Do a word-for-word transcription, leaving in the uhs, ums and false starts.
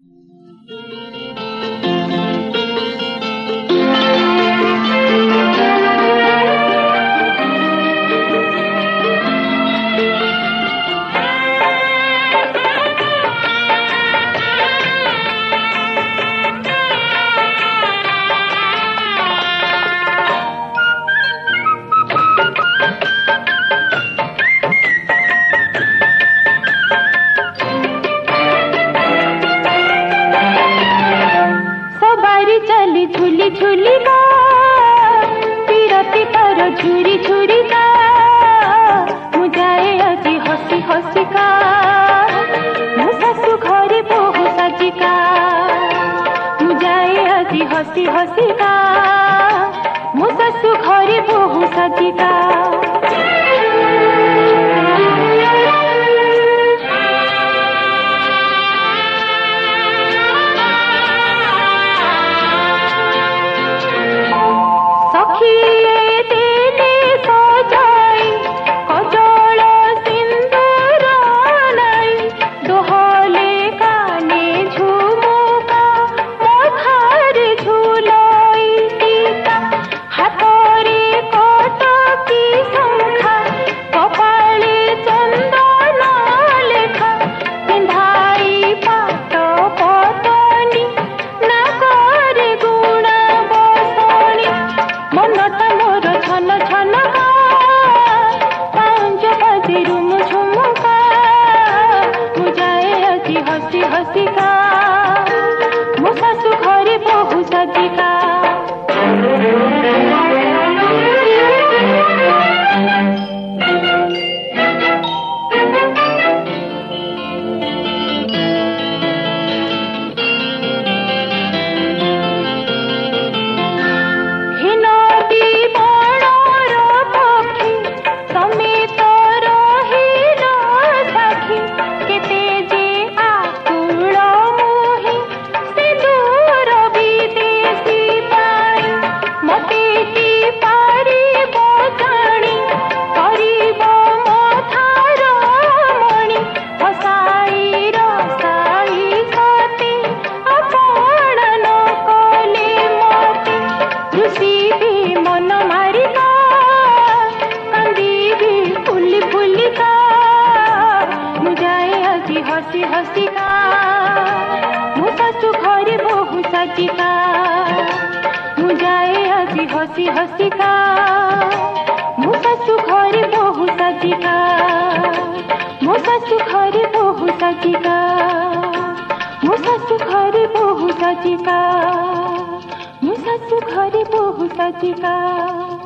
चली झूली झूली का पीरती कर झुरी झुरी का मुझाए अजी हसी हसी का मु सासु घरे बहु साजी का मुझाए अजी हसी हसी का मु सासु घरे बहु साजी का हसी हसी का मो सासु घरे बहु साजी का हसी हसी का मो सासु घरे बहु साजी का मुझाए अजी हसी हसी का मो सासु घरे बहु साजी का मो सासु घरे बहु साजी का मो सासु घरे बहु साजी का मो सासु घरे बहु साजी का।